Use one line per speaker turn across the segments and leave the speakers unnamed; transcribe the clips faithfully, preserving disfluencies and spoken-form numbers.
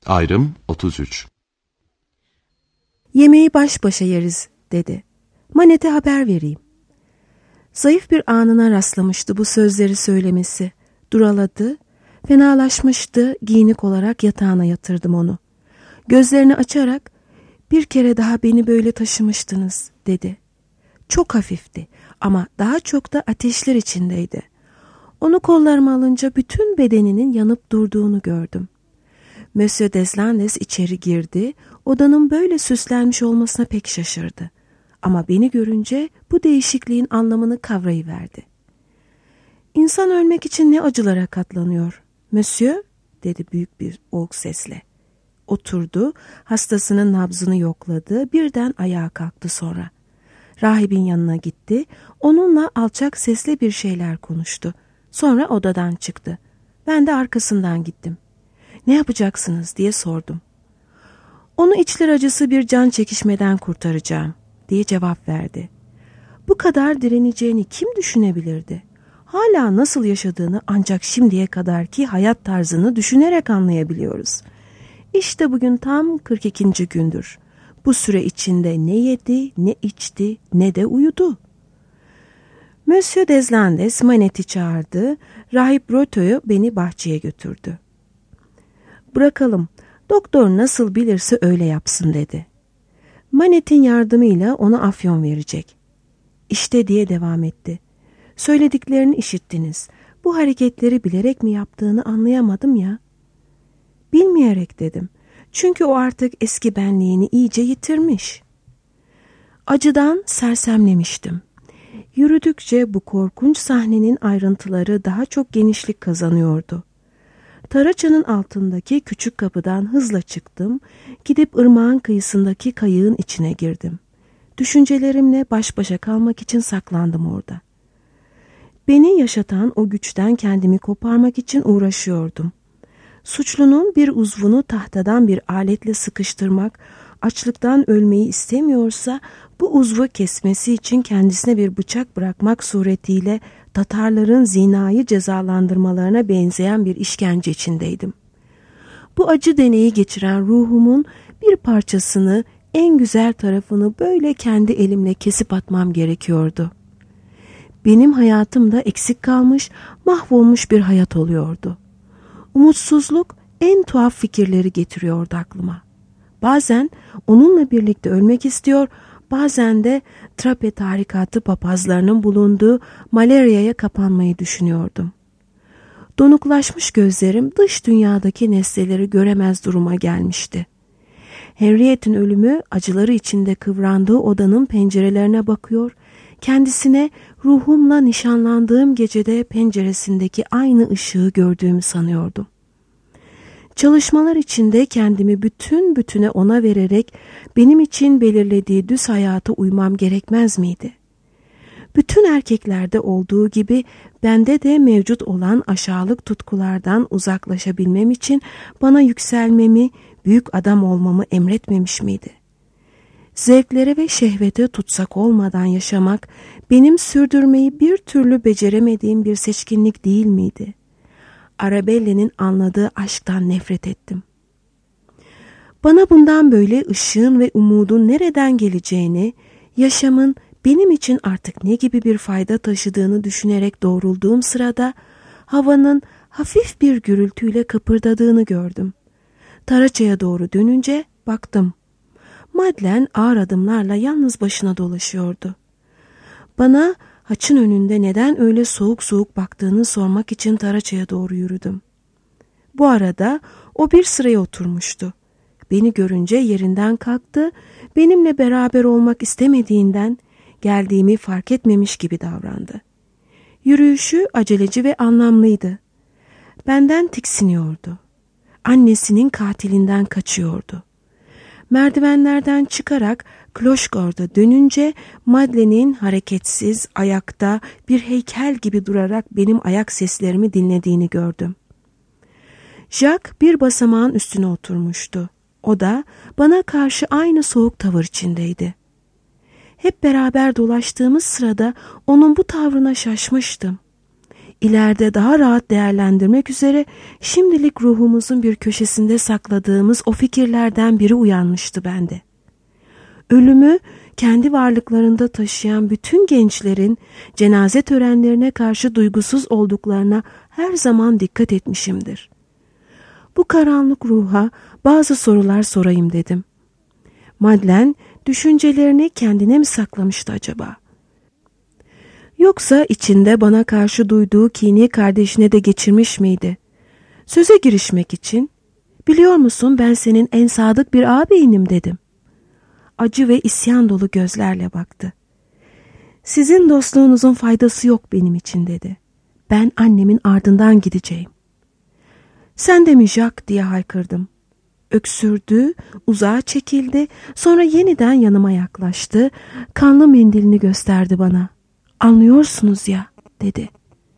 Ayrım otuz üç.
Yemeği baş başa yeriz dedi. Manet'e haber vereyim. Zayıf bir anına rastlamıştı bu sözleri söylemesi. Duraladı, fenalaşmıştı, giyinik olarak yatağına yatırdım onu. Gözlerini açarak bir kere daha beni böyle taşımıştınız dedi. Çok hafifti ama daha çok da ateşler içindeydi. Onu kollarıma alınca bütün bedeninin yanıp durduğunu gördüm. Monsieur Deslandes içeri girdi, odanın böyle süslenmiş olmasına pek şaşırdı. Ama beni görünce bu değişikliğin anlamını kavrayıverdi. İnsan ölmek için ne acılara katlanıyor, Monsieur, dedi büyük bir boğuk sesle. Oturdu, hastasının nabzını yokladı, birden ayağa kalktı sonra. Rahibin yanına gitti, onunla alçak sesle bir şeyler konuştu. Sonra odadan çıktı. Ben de arkasından gittim. Ne yapacaksınız diye sordum. Onu içler acısı bir can çekişmeden kurtaracağım diye cevap verdi. Bu kadar direneceğini kim düşünebilirdi? Hala nasıl yaşadığını ancak şimdiye kadarki hayat tarzını düşünerek anlayabiliyoruz. İşte bugün tam kırk ikinci gündür. Bu süre içinde ne yedi, ne içti, ne de uyudu. Monsieur Deslandes Manet'i çağırdı, Rahip Brotteaux'u beni bahçeye götürdü. Bırakalım, doktor nasıl bilirse öyle yapsın dedi. Manet'in yardımıyla ona afyon verecek. İşte diye devam etti. Söylediklerini işittiniz. Bu hareketleri bilerek mi yaptığını anlayamadım ya. Bilmeyerek dedim. Çünkü o artık eski benliğini iyice yitirmiş. Acıdan sersemlemiştim. Yürüdükçe bu korkunç sahnenin ayrıntıları daha çok genişlik kazanıyordu. Taraçanın altındaki küçük kapıdan hızla çıktım, gidip ırmağın kıyısındaki kayığın içine girdim. Düşüncelerimle baş başa kalmak için saklandım orada. Beni yaşatan o güçten kendimi koparmak için uğraşıyordum. Suçlunun bir uzvunu tahtadan bir aletle sıkıştırmak, açlıktan ölmeyi istemiyorsa bu uzvu kesmesi için kendisine bir bıçak bırakmak suretiyle Tatarların zinayı cezalandırmalarına benzeyen bir işkence içindeydim. Bu acı deneyi geçiren ruhumun bir parçasını, en güzel tarafını böyle kendi elimle kesip atmam gerekiyordu. Benim hayatım da eksik kalmış, mahvolmuş bir hayat oluyordu. Umutsuzluk en tuhaf fikirleri getiriyordu aklıma. Bazen onunla birlikte ölmek istiyor, bazen de Trape tarikatı papazlarının bulunduğu malaryaya kapanmayı düşünüyordum. Donuklaşmış gözlerim dış dünyadaki nesneleri göremez duruma gelmişti. Henriette'in ölümü acıları içinde kıvrandığı odanın pencerelerine bakıyor, kendisine ruhumla nişanlandığım gecede penceresindeki aynı ışığı gördüğümü sanıyordum. Çalışmalar içinde kendimi bütün bütüne ona vererek benim için belirlediği düz hayata uymam gerekmez miydi? Bütün erkeklerde olduğu gibi bende de mevcut olan aşağılık tutkulardan uzaklaşabilmem için bana yükselmemi, büyük adam olmamı emretmemiş miydi? Zevklere ve şehvete tutsak olmadan yaşamak benim sürdürmeyi bir türlü beceremediğim bir seçkinlik değil miydi? Arabella'nın anladığı aşktan nefret ettim. Bana bundan böyle ışığın ve umudun nereden geleceğini, yaşamın benim için artık ne gibi bir fayda taşıdığını düşünerek doğrulduğum sırada havanın hafif bir gürültüyle kıpırdadığını gördüm. Taraçaya doğru dönünce baktım. Madeleine ağır adımlarla yalnız başına dolaşıyordu. Bana haçın önünde neden öyle soğuk soğuk baktığını sormak için Taraçaya doğru yürüdüm. Bu arada o bir sıraya oturmuştu. Beni görünce yerinden kalktı, benimle beraber olmak istemediğinden geldiğimi fark etmemiş gibi davrandı. Yürüyüşü aceleci ve anlamlıydı. Benden tiksiniyordu. Annesinin katilinden kaçıyordu. Merdivenlerden çıkarak Kloşgor'da dönünce Madeleine'in hareketsiz, ayakta bir heykel gibi durarak benim ayak seslerimi dinlediğini gördüm. Jacques bir basamağın üstüne oturmuştu. O da bana karşı aynı soğuk tavır içindeydi. Hep beraber dolaştığımız sırada onun bu tavrına şaşmıştım. ileride daha rahat değerlendirmek üzere şimdilik ruhumuzun bir köşesinde sakladığımız o fikirlerden biri uyanmıştı bende. Ölümü kendi varlıklarında taşıyan bütün gençlerin cenaze törenlerine karşı duygusuz olduklarına her zaman dikkat etmişimdir. Bu karanlık ruha bazı sorular sorayım dedim. Madeleine düşüncelerini kendine mi saklamıştı acaba? Yoksa içinde bana karşı duyduğu kini kardeşine de geçirmiş miydi? Söze girişmek için, biliyor musun ben senin en sadık bir ağabeyinim dedim. Acı ve isyan dolu gözlerle baktı. Sizin dostluğunuzun faydası yok benim için dedi. Ben annemin ardından gideceğim. Sen de mi Jacques diye haykırdım. Öksürdü, uzağa çekildi, sonra yeniden yanıma yaklaştı, kanlı mendilini gösterdi bana. Anlıyorsunuz ya dedi.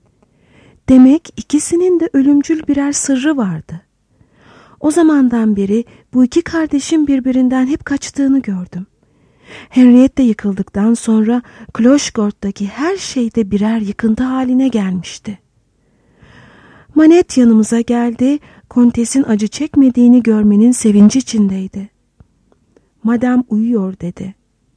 Demek ikisinin de ölümcül birer sırrı vardı. O zamandan beri bu iki kardeşin birbirinden hep kaçtığını gördüm. Henriette yıkıldıktan sonra Clochegourt'taki her şeyde birer yıkıntı haline gelmişti. Manette yanımıza geldi, Kontes'in acı çekmediğini görmenin sevinci içindeydi. Madame uyuyor dedi.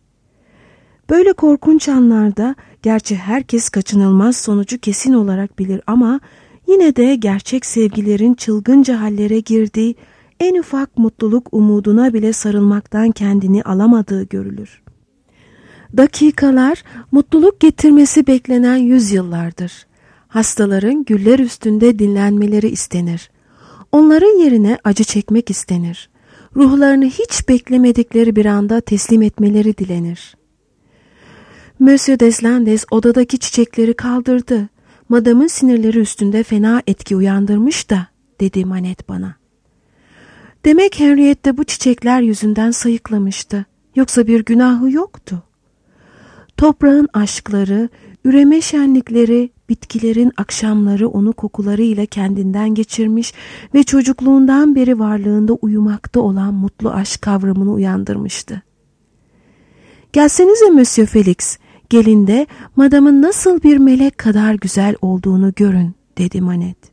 Böyle korkunç anlarda gerçi herkes kaçınılmaz sonucu kesin olarak bilir ama yine de gerçek sevgilerin çılgınca hallere girdiği, en ufak mutluluk umuduna bile sarılmaktan kendini alamadığı görülür. Dakikalar mutluluk getirmesi beklenen yüzyıllardır. Hastaların güller üstünde dinlenmeleri istenir. Onların yerine acı çekmek istenir. Ruhlarını hiç beklemedikleri bir anda teslim etmeleri dilenir. Monsieur Deslandes odadaki çiçekleri kaldırdı. Madamın sinirleri üstünde fena etki uyandırmış da, dedi Manette bana. Demek Henriette bu çiçekler yüzünden sayıklamıştı. Yoksa bir günahı yoktu. Toprağın aşkları, üreme şenlikleri, bitkilerin akşamları onu kokularıyla kendinden geçirmiş ve çocukluğundan beri varlığında uyumakta olan mutlu aşk kavramını uyandırmıştı. Gelsenize Monsieur Felix, gelin de madamın nasıl bir melek kadar güzel olduğunu görün, dedi Manette.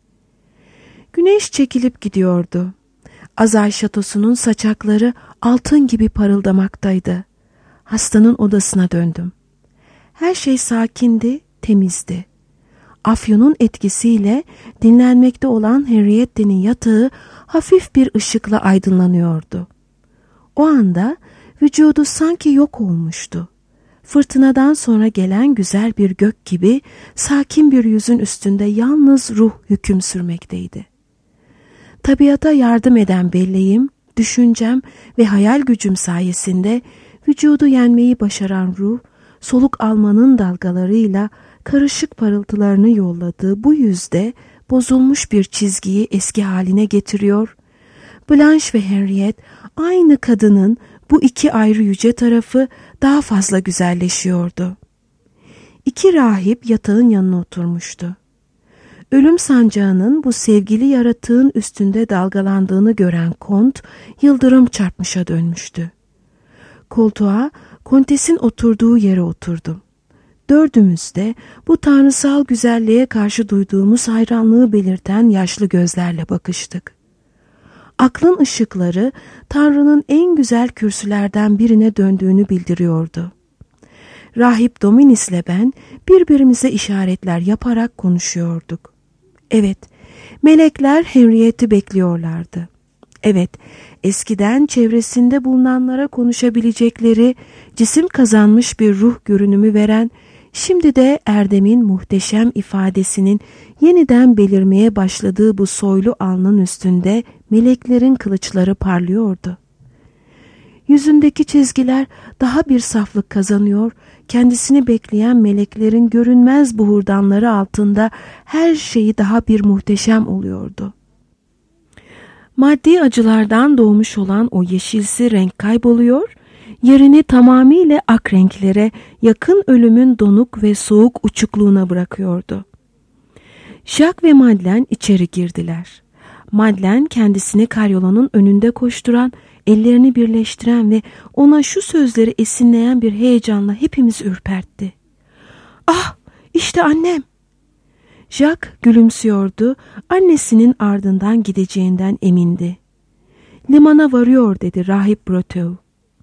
Güneş çekilip gidiyordu. Azay şatosunun saçakları altın gibi parıldamaktaydı. Hastanın odasına döndüm. Her şey sakindi, temizdi. Afyonun etkisiyle dinlenmekte olan Henriette'nin yatağı hafif bir ışıkla aydınlanıyordu. O anda vücudu sanki yok olmuştu. Fırtınadan sonra gelen güzel bir gök gibi sakin bir yüzün üstünde yalnız ruh hüküm sürmekteydi. Tabiata yardım eden belleğim, düşüncem ve hayal gücüm sayesinde vücudu yenmeyi başaran ruh, soluk almanın dalgalarıyla karışık parıltılarını yolladığı bu yüzde bozulmuş bir çizgiyi eski haline getiriyor. Blanche ve Henriette aynı kadının bu iki ayrı yüce tarafı daha fazla güzelleşiyordu. İki rahip yatağın yanına oturmuştu. Ölüm sancağının bu sevgili yaratığın üstünde dalgalandığını gören kont yıldırım çarpmışa dönmüştü. Koltuğa kontesin oturduğu yere oturdum. Dördümüz de bu tanrısal güzelliğe karşı duyduğumuz hayranlığı belirten yaşlı gözlerle bakıştık. Aklın ışıkları Tanrı'nın en güzel kürsülerden birine döndüğünü bildiriyordu. Rahip Dominis'le ben birbirimize işaretler yaparak konuşuyorduk. Evet, melekler Henriette'i bekliyorlardı. Evet, eskiden çevresinde bulunanlara konuşabilecekleri, cisim kazanmış bir ruh görünümü veren, şimdi de Erdem'in muhteşem ifadesinin yeniden belirmeye başladığı bu soylu alnın üstünde meleklerin kılıçları parlıyordu. Yüzündeki çizgiler daha bir saflık kazanıyor, kendisini bekleyen meleklerin görünmez buhurdanları altında her şeyi daha bir muhteşem oluyordu. Maddi acılardan doğmuş olan o yeşilsi renk kayboluyor, yerini tamamıyla ak renklere, yakın ölümün donuk ve soğuk uçukluğuna bırakıyordu. Jacques ve Madeleine içeri girdiler. Madeleine kendisini karyolanın önünde koşturan, ellerini birleştiren ve ona şu sözleri esinleyen bir heyecanla hepimizi ürpertti. "Ah, işte annem!" Jack gülümsüyordu, annesinin ardından gideceğinden emindi. Limana varıyor dedi Rahip Brotteaux.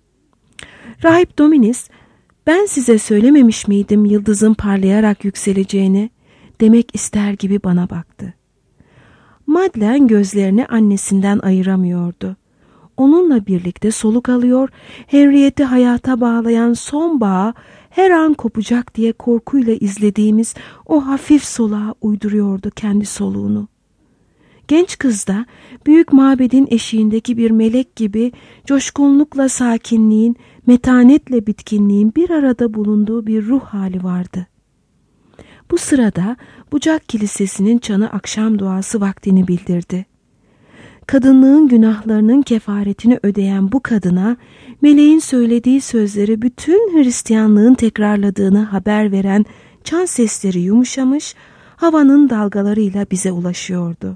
Rahip Dominis, ben size söylememiş miydim yıldızın parlayarak yükseleceğini demek ister gibi bana baktı. Madeleine gözlerini annesinden ayıramıyordu. Onunla birlikte soluk alıyor, Henriette'i hayata bağlayan son bağı her an kopacak diye korkuyla izlediğimiz o hafif soluğa uyduruyordu kendi soluğunu. Genç kız da büyük mabedin eşiğindeki bir melek gibi coşkunlukla sakinliğin, metanetle bitkinliğin bir arada bulunduğu bir ruh hali vardı. Bu sırada Bucak Kilisesi'nin çanı akşam duası vaktini bildirdi. Kadınlığın günahlarının kefaretini ödeyen bu kadına meleğin söylediği sözleri bütün Hristiyanlığın tekrarladığını haber veren çan sesleri yumuşamış, havanın dalgalarıyla bize ulaşıyordu.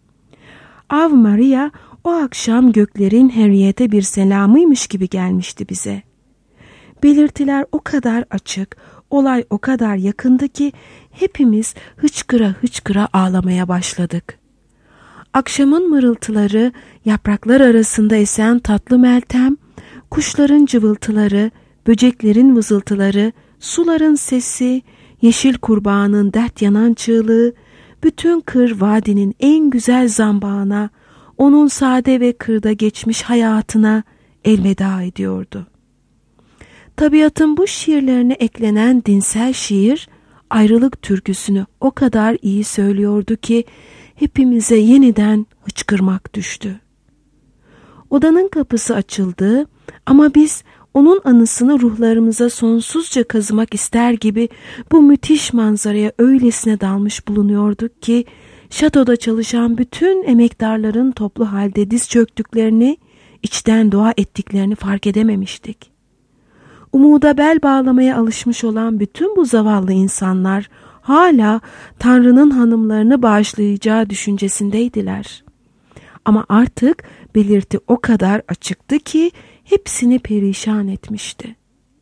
Ave Maria o akşam göklerin Henriette'e bir selamıymış gibi gelmişti bize. Belirtiler o kadar açık, olay o kadar yakındı ki hepimiz hıçkıra hıçkıra ağlamaya başladık. Akşamın mırıltıları, yapraklar arasında esen tatlı meltem, kuşların cıvıltıları, böceklerin vızıltıları, suların sesi, yeşil kurbağanın dert yanan çığlığı, bütün kır vadinin en güzel zambağına, onun sade ve kırda geçmiş hayatına elveda ediyordu. Tabiatın bu şiirlerine eklenen dinsel şiir, ayrılık türküsünü o kadar iyi söylüyordu ki hepimize yeniden hıçkırmak düştü. Odanın kapısı açıldı ama biz onun anısını ruhlarımıza sonsuzca kazımak ister gibi bu müthiş manzaraya öylesine dalmış bulunuyorduk ki şatoda çalışan bütün emektarların toplu halde diz çöktüklerini, içten dua ettiklerini fark edememiştik. Umuda bel bağlamaya alışmış olan bütün bu zavallı insanlar hala Tanrı'nın hanımlarını bağışlayacağı düşüncesindeydiler. Ama artık belirti o kadar açıktı ki hepsini perişan etmişti.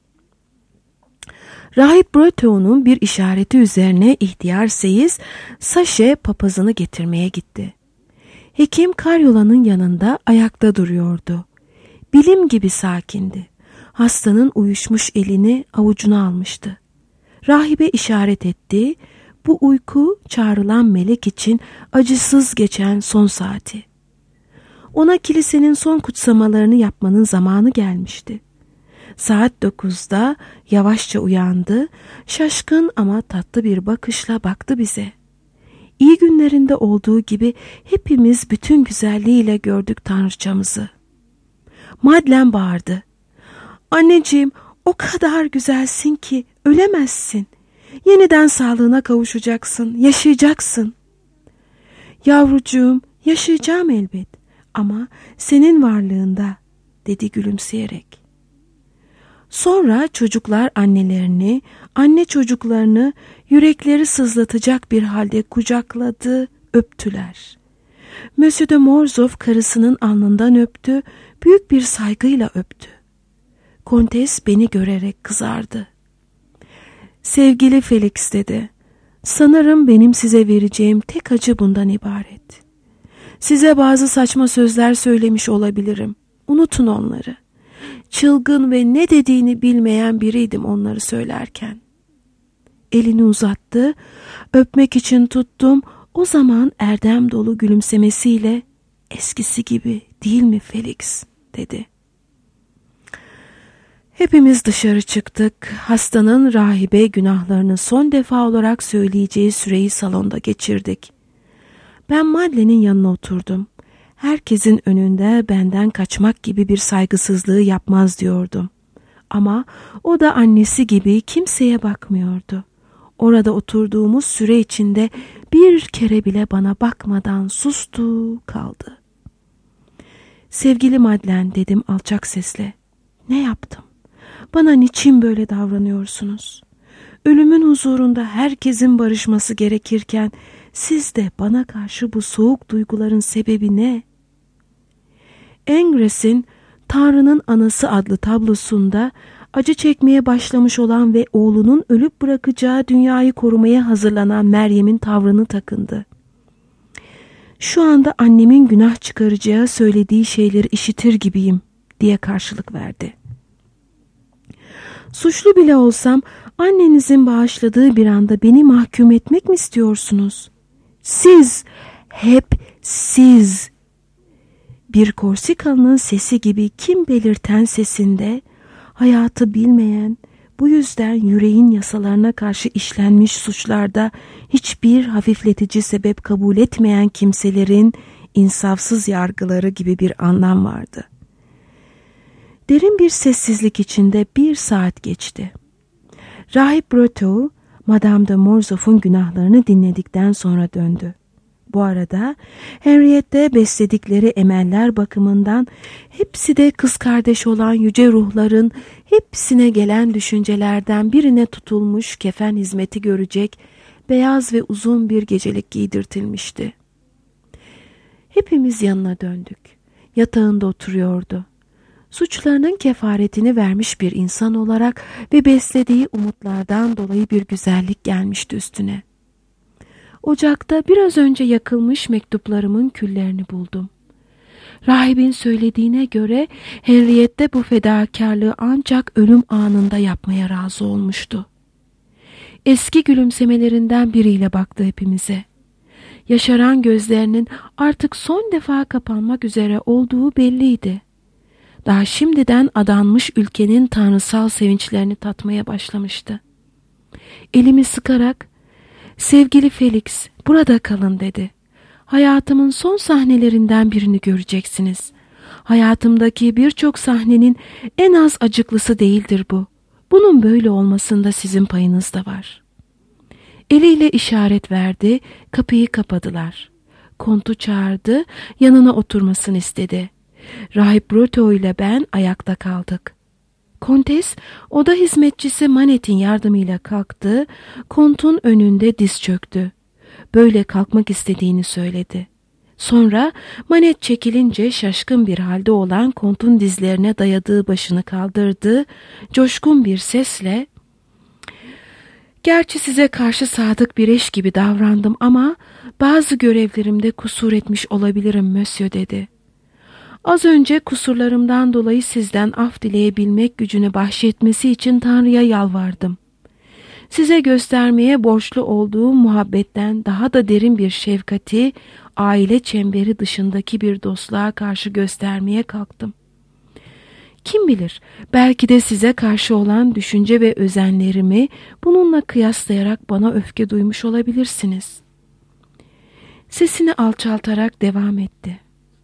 Rahip Brotteaux'un bir işareti üzerine ihtiyar seyiz Saşe papazını getirmeye gitti. Hekim karyolanın yanında ayakta duruyordu. Bilim gibi sakindi. Hastanın uyuşmuş elini avucuna almıştı. Rahibe işaret etti. Bu uyku çağrılan melek için acısız geçen son saati. Ona kilisenin son kutsamalarını yapmanın zamanı gelmişti. Saat dokuzda yavaşça uyandı, şaşkın ama tatlı bir bakışla baktı bize. İyi günlerinde olduğu gibi hepimiz bütün güzelliğiyle gördük Tanrıçamızı. Madeleine bağırdı. Anneciğim, o kadar güzelsin ki ölemezsin. Yeniden sağlığına kavuşacaksın, yaşayacaksın. Yavrucuğum, yaşayacağım elbet ama senin varlığında, dedi gülümseyerek. Sonra çocuklar annelerini, anne çocuklarını yürekleri sızlatacak bir halde kucakladı, öptüler. Monsieur de Morcerf karısının alnından öptü, büyük bir saygıyla öptü. Kontes beni görerek kızardı. Sevgili Felix dedi, sanırım benim size vereceğim tek acı bundan ibaret. Size bazı saçma sözler söylemiş olabilirim. Unutun onları. Çılgın ve ne dediğini bilmeyen biriydim onları söylerken. Elini uzattı, öpmek için tuttum. O zaman erdem dolu gülümsemesiyle eskisi gibi değil mi Felix dedi. Hepimiz dışarı çıktık. Hastanın rahibe günahlarını son defa olarak söyleyeceği süreyi salonda geçirdik. Ben Madeleine'in yanına oturdum. Herkesin önünde benden kaçmak gibi bir saygısızlığı yapmaz diyordum. Ama o da annesi gibi kimseye bakmıyordu. Orada oturduğumuz süre içinde bir kere bile bana bakmadan sustu kaldı. Sevgili Madeleine dedim alçak sesle. Ne yaptım? Bana niçin böyle davranıyorsunuz? Ölümün huzurunda herkesin barışması gerekirken siz de bana karşı bu soğuk duyguların sebebi ne? Engres'in Tanrı'nın Anası adlı tablosunda acı çekmeye başlamış olan ve oğlunun ölüp bırakacağı dünyayı korumaya hazırlanan Meryem'in tavrını takındı. "Şu anda annemin günah çıkaracağı söylediği şeyleri işitir gibiyim," diye karşılık verdi. "Suçlu bile olsam annenizin bağışladığı bir anda beni mahkum etmek mi istiyorsunuz? Siz, hep siz." Bir Korsikalı'nın sesi gibi kim belirten sesinde, hayatı bilmeyen, bu yüzden yüreğin yasalarına karşı işlenmiş suçlarda hiçbir hafifletici sebep kabul etmeyen kimselerin insafsız yargıları gibi bir anlam vardı. Derin bir sessizlik içinde bir saat geçti. Rahip Brotteaux, Madame de Mortsauf'un günahlarını dinledikten sonra döndü. Bu arada Henriette besledikleri emeller bakımından hepsi de kız kardeş olan yüce ruhların hepsine gelen düşüncelerden birine tutulmuş kefen hizmeti görecek beyaz ve uzun bir gecelik giydirtilmişti. Hepimiz yanına döndük. Yatağında oturuyordu. Suçlarının kefaretini vermiş bir insan olarak ve beslediği umutlardan dolayı bir güzellik gelmişti üstüne. Ocakta biraz önce yakılmış mektuplarımın küllerini buldum. Rahibin söylediğine göre Henriette bu fedakarlığı ancak ölüm anında yapmaya razı olmuştu. Eski gülümsemelerinden biriyle baktı hepimize. Yaşaran gözlerinin artık son defa kapanmak üzere olduğu belliydi. Daha şimdiden adanmış ülkenin tanrısal sevinçlerini tatmaya başlamıştı. Elimi sıkarak, "Sevgili Felix, burada kalın," dedi. "Hayatımın son sahnelerinden birini göreceksiniz. Hayatımdaki birçok sahnenin en az acıklısı değildir bu. Bunun böyle olmasında sizin payınız da var." Eliyle işaret verdi, kapıyı kapadılar. Kontu çağırdı, yanına oturmasını istedi. Rahip Brotteaux ile ben ayakta kaldık. Kontes, oda hizmetçisi Manette'in yardımıyla kalktı, kontun önünde diz çöktü. Böyle kalkmak istediğini söyledi. Sonra Manette çekilince şaşkın bir halde olan kontun dizlerine dayadığı başını kaldırdı, coşkun bir sesle, "Gerçi size karşı sadık bir eş gibi davrandım ama bazı görevlerimde kusur etmiş olabilirim Monsieur," dedi. "Az önce kusurlarımdan dolayı sizden af dileyebilmek gücünü bahşetmesi için Tanrı'ya yalvardım. Size göstermeye borçlu olduğum muhabbetten daha da derin bir şefkati aile çemberi dışındaki bir dostluğa karşı göstermeye kalktım. Kim bilir, belki de size karşı olan düşünce ve özenlerimi bununla kıyaslayarak bana öfke duymuş olabilirsiniz." Sesini alçaltarak devam etti.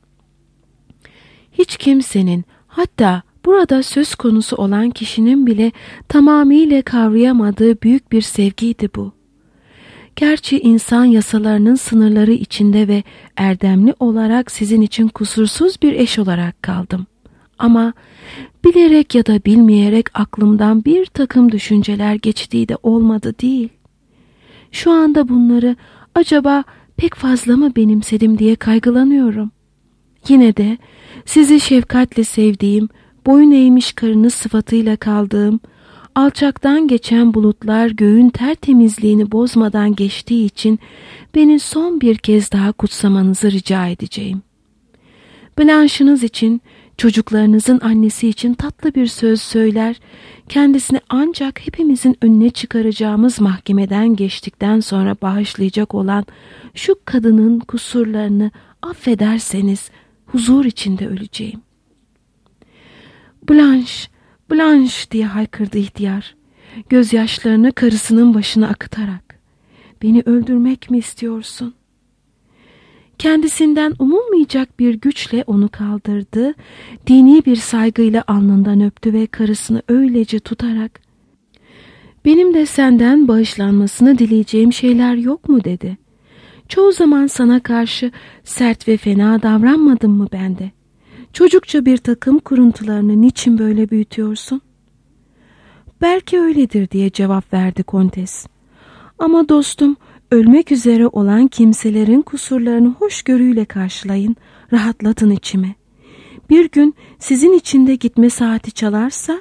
"Hiç kimsenin, hatta burada söz konusu olan kişinin bile tamamıyla kavrayamadığı büyük bir sevgiydi bu. Gerçi insan yasalarının sınırları içinde ve erdemli olarak sizin için kusursuz bir eş olarak kaldım. Ama bilerek ya da bilmeyerek aklımdan bir takım düşünceler geçtiği de olmadı değil. Şu anda bunları acaba pek fazla mı benimsedim diye kaygılanıyorum. Yine de sizi şefkatle sevdiğim, boyun eğmiş karınız sıfatıyla kaldığım, alçaktan geçen bulutlar göğün tertemizliğini bozmadan geçtiği için beni son bir kez daha kutsamanızı rica edeceğim. Blanche'ınız için, çocuklarınızın annesi için tatlı bir söz söyler, kendisini ancak hepimizin önüne çıkaracağımız mahkemeden geçtikten sonra bağışlayacak olan şu kadının kusurlarını affederseniz huzur içinde öleceğim." "Blanche, Blanche," diye haykırdı ihtiyar, gözyaşlarını karısının başına akıtarak. "Beni öldürmek mi istiyorsun?" Kendisinden umulmayacak bir güçle onu kaldırdı, dini bir saygıyla alnından öptü ve karısını öylece tutarak, "Benim de senden bağışlanmasını dileyeceğim şeyler yok mu?" dedi. "Çoğu zaman sana karşı sert ve fena davranmadım mı ben de? Çocukça bir takım kuruntularını niçin böyle büyütüyorsun?" "Belki öyledir," diye cevap verdi Kontes. "Ama dostum, ölmek üzere olan kimselerin kusurlarını hoşgörüyle karşılayın, rahatlatın içimi. Bir gün sizin için de gitme saati çalarsa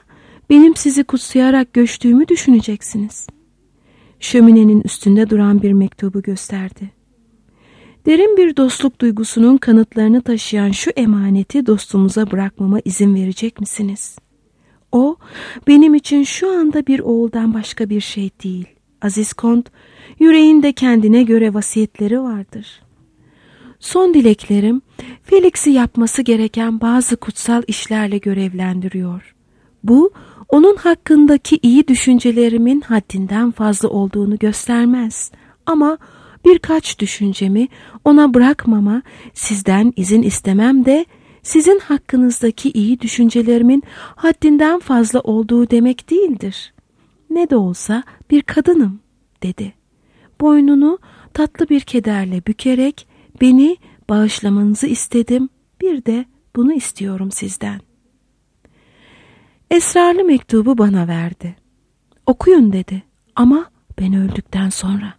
benim sizi kutsayarak göçtüğümü düşüneceksiniz. Şöminenin üstünde duran bir mektubu gösterdi. Derin bir dostluk duygusunun kanıtlarını taşıyan şu emaneti dostumuza bırakmama izin verecek misiniz? O, benim için şu anda bir oğuldan başka bir şey değil. Aziz Kont, yüreğinde kendine göre vasiyetleri vardır. Son dileklerim, Felix'i yapması gereken bazı kutsal işlerle görevlendiriyor. Bu, onun hakkındaki iyi düşüncelerimin haddinden fazla olduğunu göstermez. Ama birkaç düşüncemi ona bırakmama, sizden izin istemem de, sizin hakkınızdaki iyi düşüncelerimin haddinden fazla olduğu demek değildir. Ne de olsa bir kadınım, dedi. Boynunu tatlı bir kederle bükerek beni bağışlamanızı istedim, bir de bunu istiyorum sizden. Esrarlı mektubu bana verdi. Okuyun dedi, ama ben öldükten sonra.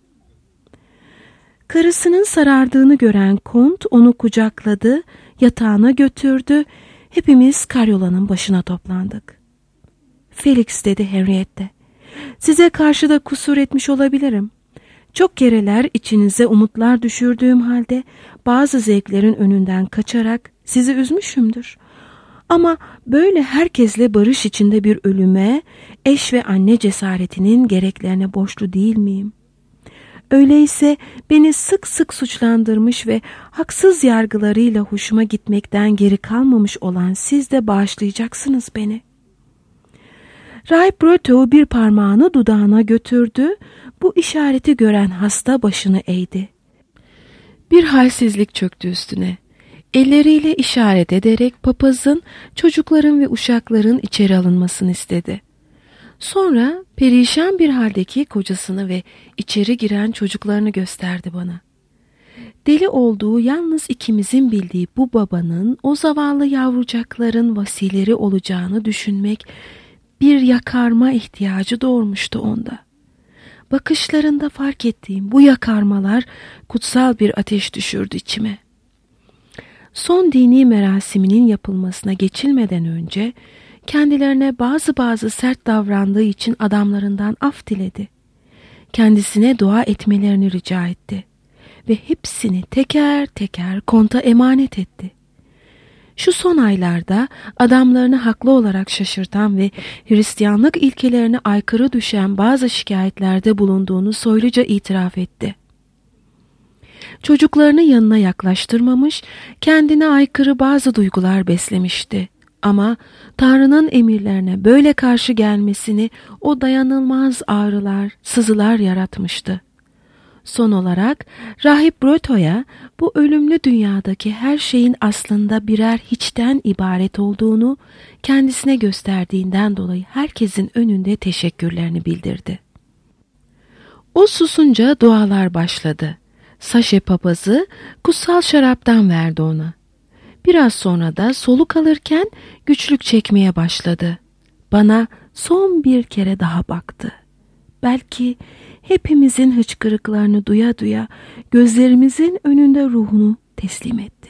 Karısının sarardığını gören Kont onu kucakladı, yatağına götürdü, hepimiz karyolanın başına toplandık. Felix, dedi Henriette, size karşı da kusur etmiş olabilirim. Çok kereler içinize umutlar düşürdüğüm halde bazı zevklerin önünden kaçarak sizi üzmüşümdür. Ama böyle herkesle barış içinde bir ölüme, eş ve anne cesaretinin gereklerine borçlu değil miyim? Öyleyse beni sık sık suçlandırmış ve haksız yargılarıyla hoşuma gitmekten geri kalmamış olan siz de bağışlayacaksınız beni. Rahip Brotteaux bir parmağını dudağına götürdü. Bu işareti gören hasta başını eğdi. Bir halsizlik çöktü üstüne. Elleriyle işaret ederek papazın, çocukların ve uşakların içeri alınmasını istedi. Sonra perişan bir haldeki kocasını ve içeri giren çocuklarını gösterdi bana. Deli olduğu yalnız ikimizin bildiği bu babanın o zavallı yavrucakların vasileri olacağını düşünmek bir yakarma ihtiyacı doğurmuştu onda. Bakışlarında fark ettiğim bu yakarmalar kutsal bir ateş düşürdü içime. Son dini merasiminin yapılmasına geçilmeden önce kendilerine bazı bazı sert davrandığı için adamlarından af diledi. Kendisine dua etmelerini rica etti ve hepsini teker teker konta emanet etti. Şu son aylarda adamlarını haklı olarak şaşırtan ve Hristiyanlık ilkelerine aykırı düşen bazı şikayetlerde bulunduğunu soyluca itiraf etti. Çocuklarını yanına yaklaştırmamış, kendine aykırı bazı duygular beslemişti. Ama Tanrı'nın emirlerine böyle karşı gelmesini o dayanılmaz ağrılar, sızılar yaratmıştı. Son olarak Rahip Brotteaux'a bu ölümlü dünyadaki her şeyin aslında birer hiçten ibaret olduğunu kendisine gösterdiğinden dolayı herkesin önünde teşekkürlerini bildirdi. O susunca dualar başladı. Saşe papazı kutsal şaraptan verdi ona. Biraz sonra da soluk alırken güçlük çekmeye başladı. Bana son bir kere daha baktı. Belki hepimizin hıçkırıklarını duya duya gözlerimizin önünde ruhunu teslim etti.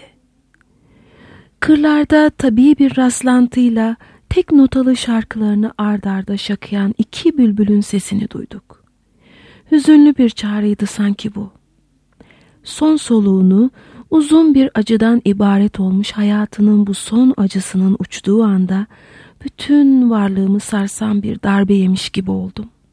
Kırlarda tabii bir rastlantıyla tek notalı şarkılarını ard arda şakıyan iki bülbülün sesini duyduk. Hüzünlü bir çağrıydı sanki bu. Son soluğunu uzun bir acıdan ibaret olmuş hayatının bu son acısının uçtuğu anda bütün varlığımı sarsan bir darbe yemiş gibi oldum.